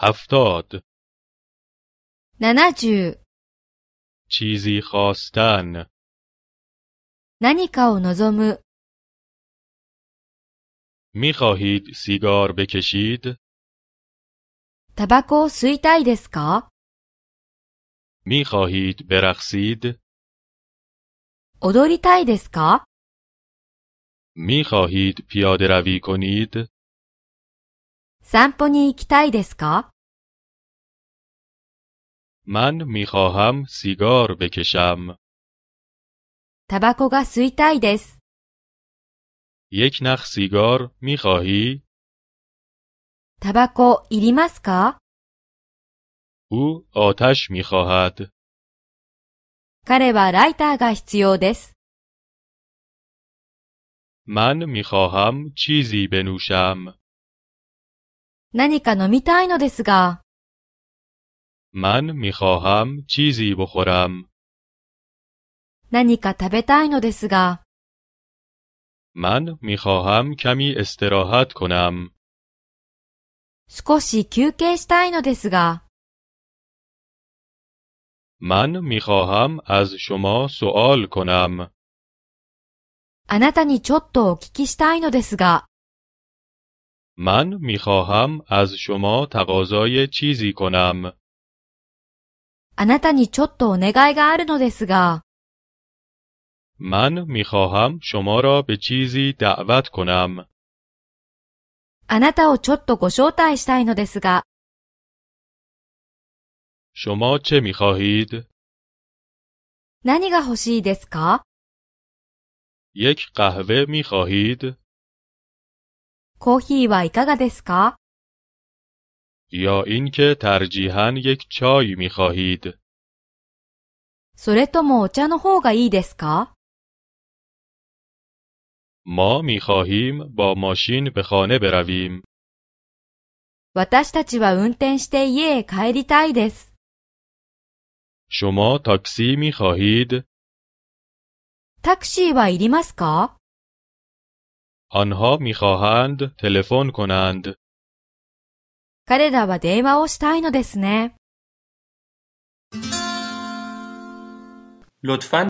70 70 چیزی خواستن 何かを望む می‌خواهید سیگار بکشید؟ タバコを吸いたいですか می‌خواهید برقصید؟ 踊りたいですか می‌خواهید پیاده روی کنید؟ 散歩に行きたいですか من می‌خواهم سیگار بکشم. タバコが吸いたいです。 یک نخ سیگار می‌خواهی؟ タバコいりますか او آتش می‌خواهد. 彼はライターが必要です。 من می‌خواهم چیزی بنوشم. 何か飲みたいのですが、 من می‌خواهم چیزی بخورم. 何か食べたいのですが、 من می‌خواهم کمی استراحت کنم. 少し休憩したいのですが、 من می‌خواهم از شما سؤال کنم. あなたにちょっとお聞きしたいのですが、 من می‌خواهم از شما تقاضای چیزی کنم. あなたにちょっとお願いがあるのですが、 من می‌خواهم شما را به چیزی دعوت کنم. あなたをちょっとご招待したいのですが、 شما چه می‌خواهید؟ 何が欲しいですか یک قهوه می‌خواهید؟ コーヒーはいかがですか یا اینکه ترجیحاً یک چای می‌خواهید؟ それともお茶の方がいいですか ما می‌خواهیم با ماشین به خانه برویم. 私たちは運転して家へ帰りたいです。 شما تاکسی می‌خواهید؟ タクシーはいりますか آنها می‌خواهند تلفن کنند. 彼らは電話をしたいのですね。 لطفاً